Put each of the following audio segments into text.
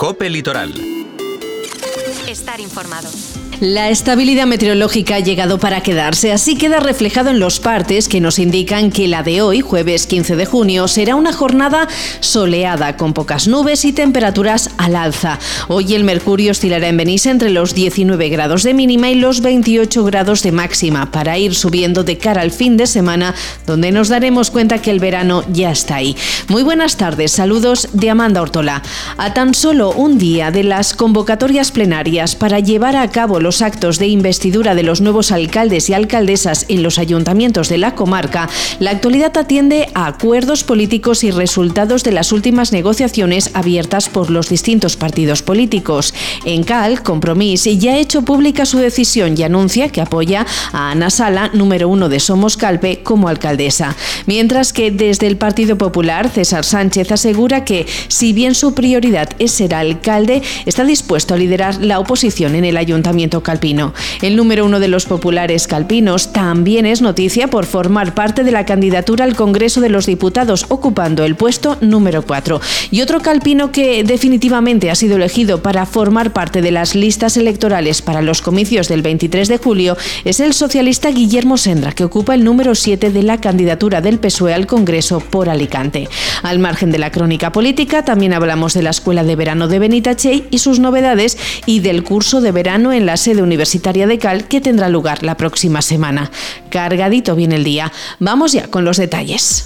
COPE Litoral. Estar informado. La estabilidad meteorológica ha llegado para quedarse, así queda reflejado en los partes que nos indican que la de hoy, jueves 15 de junio, será una jornada soleada, con pocas nubes y temperaturas al alza. Hoy el mercurio oscilará en Benissa entre los 19 grados de mínima y los 28 grados de máxima, para ir subiendo de cara al fin de semana, donde nos daremos cuenta que el verano ya está ahí. Muy buenas tardes, saludos de Amanda Ortola. A tan solo un día de las convocatorias plenarias para llevar a cabo los actos de investidura de los nuevos alcaldes y alcaldesas en los ayuntamientos de la comarca, la actualidad atiende a acuerdos políticos y resultados de las últimas negociaciones abiertas por los distintos partidos políticos. En Cal, Compromís ya ha hecho pública su decisión y anuncia que apoya a Ana Sala, número 1 de Somos Calpe, como alcaldesa. Mientras que desde el Partido Popular, César Sánchez asegura que, si bien su prioridad es ser alcalde, está dispuesto a liderar la oposición en el ayuntamiento calpino. El número 1 de los populares calpinos también es noticia por formar parte de la candidatura al Congreso de los Diputados, ocupando el puesto número 4. Y otro calpino que definitivamente ha sido elegido para formar parte de las listas electorales para los comicios del 23 de julio es el socialista Guillermo Sendra, que ocupa el número 7 de la candidatura del PSOE al Congreso por Alicante. Al margen de la crónica política, también hablamos de la Escuela de Verano de Benitachell y sus novedades, y del curso de verano en la sede universitaria de Cal, que tendrá lugar la próxima semana. Cargadito viene el día. Vamos ya con los detalles.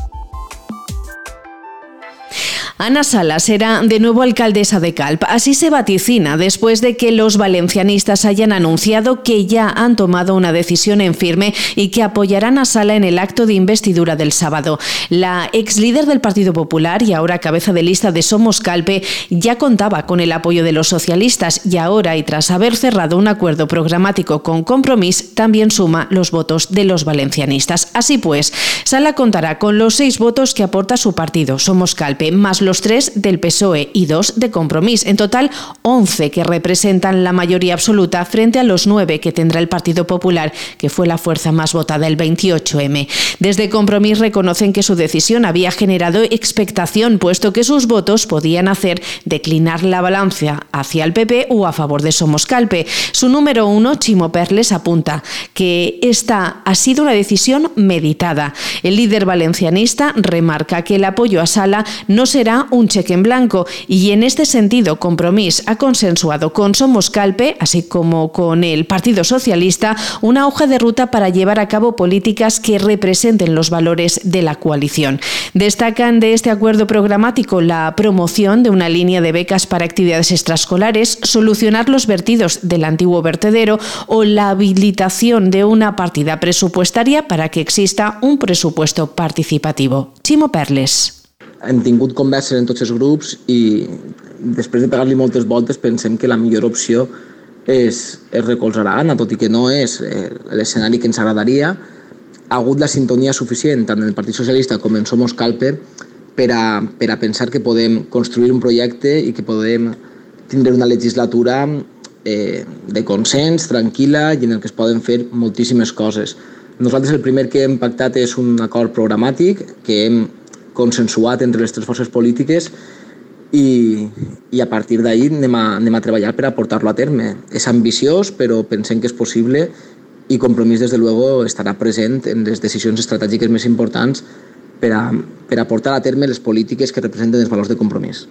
Ana Sala será de nuevo alcaldesa de Calp. Así se vaticina después de que los valencianistas hayan anunciado que ya han tomado una decisión en firme y que apoyarán a Sala en el acto de investidura del sábado. La ex líder del Partido Popular y ahora cabeza de lista de Somos Calpe ya contaba con el apoyo de los socialistas, y ahora, y tras haber cerrado un acuerdo programático con Compromís, también suma los votos de los valencianistas. Así pues, Sala contará con los 6 votos que aporta su partido, Somos Calpe, más los 3 del PSOE y 2 de Compromís. En total, 11 que representan la mayoría absoluta frente a los 9 que tendrá el Partido Popular, que fue la fuerza más votada el 28M. Desde Compromís reconocen que su decisión había generado expectación, puesto que sus votos podían hacer declinar la balanza hacia el PP o a favor de Somos Calpe. Su número 1, Chimo Perles, apunta que esta ha sido una decisión meditada. El líder valencianista remarca que el apoyo a Sala no será un cheque en blanco, y en este sentido Compromís ha consensuado con Somos Calpe, así como con el Partido Socialista, una hoja de ruta para llevar a cabo políticas que representen los valores de la coalición. Destacan de este acuerdo programático la promoción de una línea de becas para actividades extraescolares, solucionar los vertidos del antiguo vertedero o la habilitación de una partida presupuestaria para que exista un presupuesto participativo. Chimo Perles. Hem tingut converses en tots els grups i després de pegar-li moltes voltes pensem que la millor opció és recolzar a Anna, tot i que no és l'escenari que ens agradaria. Ha hagut la sintonia suficient tant en el Partit Socialista com en Somos Calpe per a pensar que podem construir un projecte i que podem tindre una legislatura de consens, tranquil·la, i en el que es poden fer moltíssimes coses. Nosaltres el primer que hem pactat és un acord programàtic que hem consensuat entre les 3 forces polítiques i a partir d'ahí anem a treballar per a portar-lo a terme. És ambiciós, però pensem que és possible, i Compromís, des de luego, estarà present en les decisions estratègiques més importants per a portar a terme les polítiques que representen els valors de Compromís.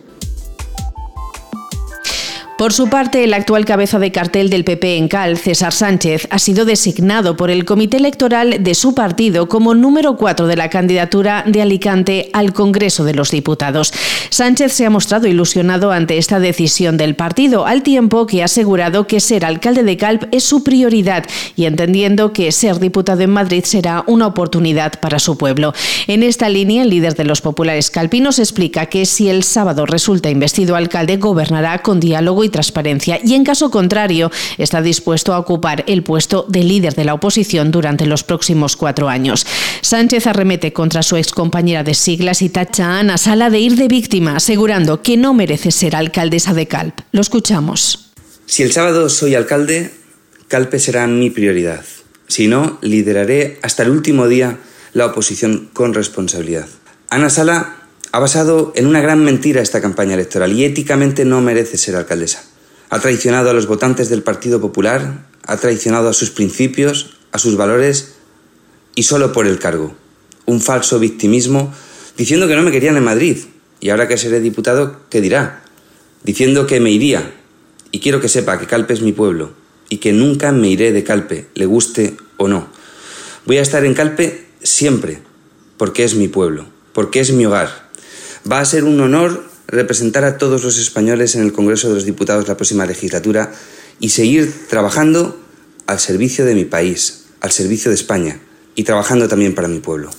Por su parte, el actual cabeza de cartel del PP en Cal, César Sánchez, ha sido designado por el comité electoral de su partido como número 4 de la candidatura de Alicante al Congreso de los Diputados. Sánchez se ha mostrado ilusionado ante esta decisión del partido, al tiempo que ha asegurado que ser alcalde de Calp es su prioridad y entendiendo que ser diputado en Madrid será una oportunidad para su pueblo. En esta línea, el líder de los populares calpinos explica que si el sábado resulta investido alcalde, gobernará con diálogo y transparencia, y en caso contrario está dispuesto a ocupar el puesto de líder de la oposición durante los próximos 4 años. Sánchez arremete contra su excompañera de siglas y tacha a Ana Sala de ir de víctima, asegurando que no merece ser alcaldesa de Calp. Lo escuchamos. Si el sábado soy alcalde, Calpe será mi prioridad. Si no, lideraré hasta el último día la oposición con responsabilidad. Ana Sala Ha basado en una gran mentira esta campaña electoral y éticamente no merece ser alcaldesa. Ha traicionado a los votantes del Partido Popular, ha traicionado a sus principios, a sus valores y solo por el cargo. Un falso victimismo diciendo que no me querían en Madrid y ahora que seré diputado, ¿qué dirá? Diciendo que me iría y quiero que sepa que Calpe es mi pueblo y que nunca me iré de Calpe, le guste o no. Voy a estar en Calpe siempre porque es mi pueblo, porque es mi hogar. Va a ser un honor representar a todos los españoles en el Congreso de los Diputados la próxima legislatura y seguir trabajando al servicio de mi país, al servicio de España y trabajando también para mi pueblo.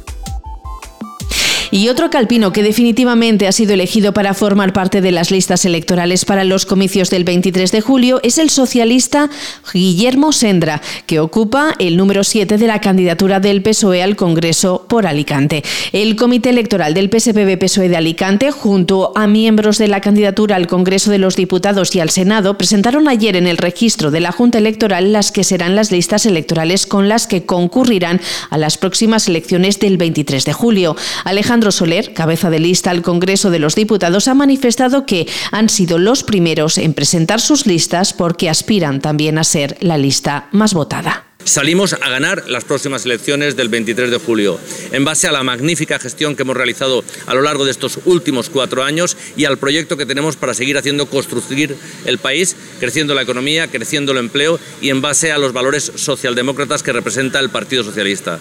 Y otro calpino que definitivamente ha sido elegido para formar parte de las listas electorales para los comicios del 23 de julio es el socialista Guillermo Sendra, que ocupa el número 7 de la candidatura del PSOE al Congreso por Alicante. El Comité Electoral del PSPB-PSOE de Alicante, junto a miembros de la candidatura al Congreso de los Diputados y al Senado, presentaron ayer en el registro de la Junta Electoral las que serán las listas electorales con las que concurrirán a las próximas elecciones del 23 de julio. Alejandro Soler, cabeza de lista al Congreso de los Diputados, ha manifestado que han sido los primeros en presentar sus listas porque aspiran también a ser la lista más votada. Salimos a ganar las próximas elecciones del 23 de julio, en base a la magnífica gestión que hemos realizado a lo largo de estos últimos 4 años y al proyecto que tenemos para seguir haciendo construir el país, creciendo la economía, creciendo el empleo y en base a los valores socialdemócratas que representa el Partido Socialista.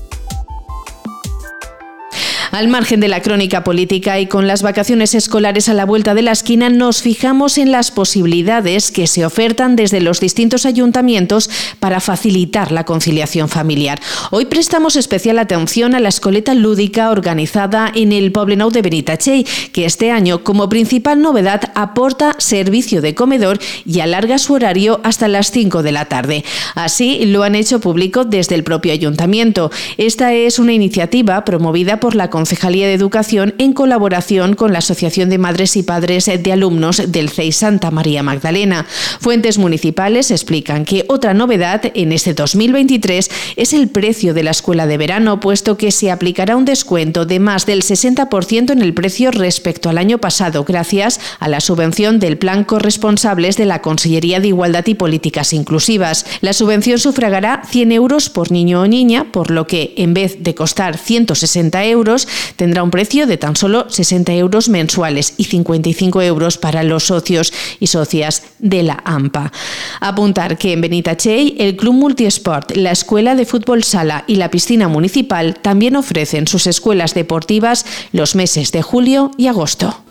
Al margen de la crónica política y con las vacaciones escolares a la vuelta de la esquina, nos fijamos en las posibilidades que se ofertan desde los distintos ayuntamientos para facilitar la conciliación familiar. Hoy prestamos especial atención a la escoleta lúdica organizada en el Poblenou de Benitatxell, que este año, como principal novedad, aporta servicio de comedor y alarga su horario hasta las 5 de la tarde. Así lo han hecho público desde el propio ayuntamiento. Esta es una iniciativa promovida por la Concejalía de Educación en colaboración con la Asociación de Madres y Padres de Alumnos del CEI Santa María Magdalena. Fuentes municipales explican que otra novedad en este 2023 es el precio de la escuela de verano, puesto que se aplicará un descuento de más del 60% en el precio respecto al año pasado, gracias a la subvención del Plan Corresponsables de la Consellería de Igualdad y Políticas Inclusivas. La subvención sufragará 100 euros por niño o niña, por lo que en vez de costar 160 euros, tendrá un precio de tan solo 60 euros mensuales y 55 euros para los socios y socias de la AMPA. Apuntar que en Benitatxell el Club Multiesport, la Escuela de Fútbol Sala y la Piscina Municipal también ofrecen sus escuelas deportivas los meses de julio y agosto.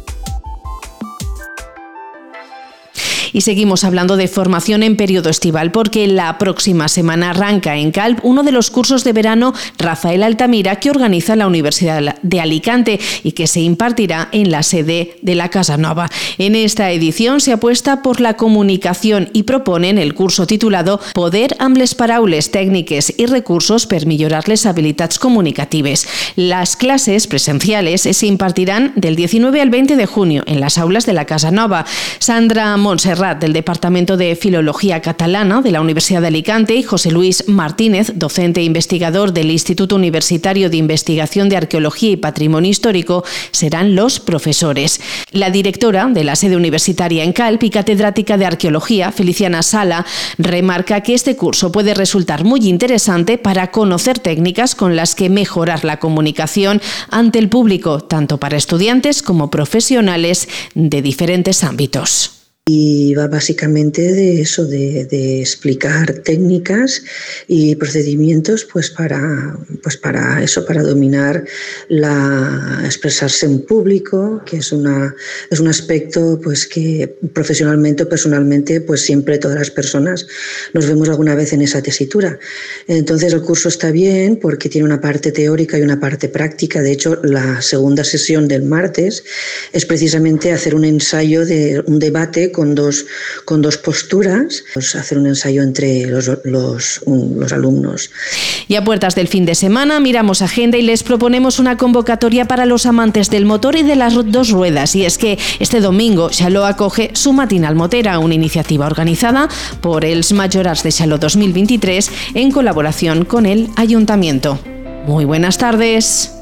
Y seguimos hablando de formación en periodo estival porque la próxima semana arranca en Calp uno de los cursos de verano Rafael Altamira que organiza la Universidad de Alicante y que se impartirá en la sede de la Casa Nova. En esta edición se apuesta por la comunicación y proponen el curso titulado Poder amb les paraules, tècniques i recursos per millorar les habilitats comunicatives. Las clases presenciales se impartirán del 19 al 20 de junio en las aulas de la Casa Nova. Sandra Montserrat, del Departamento de Filología Catalana de la Universidad de Alicante, y José Luis Martínez, docente e investigador del Instituto Universitario de Investigación de Arqueología y Patrimonio Histórico, serán los profesores. La directora de la sede universitaria en Calp y catedrática de Arqueología, Feliciana Sala, remarca que este curso puede resultar muy interesante para conocer técnicas con las que mejorar la comunicación ante el público, tanto para estudiantes como profesionales de diferentes ámbitos. Y va básicamente de eso, de explicar técnicas y procedimientos para dominar expresarse en público, que es un aspecto pues que profesionalmente o personalmente pues siempre todas las personas nos vemos alguna vez en esa tesitura. Entonces el curso está bien porque tiene una parte teórica y una parte práctica. De hecho, la segunda sesión del martes es precisamente hacer un ensayo de un debate con dos posturas, pues hacer un ensayo entre los alumnos. Y a puertas del fin de semana miramos agenda y les proponemos una convocatoria para los amantes del motor y de las dos ruedas. Y es que este domingo Xaló acoge su Matinal Motera, una iniciativa organizada por els Majorats de Xaló 2023 en colaboración con el Ayuntamiento. Muy buenas tardes.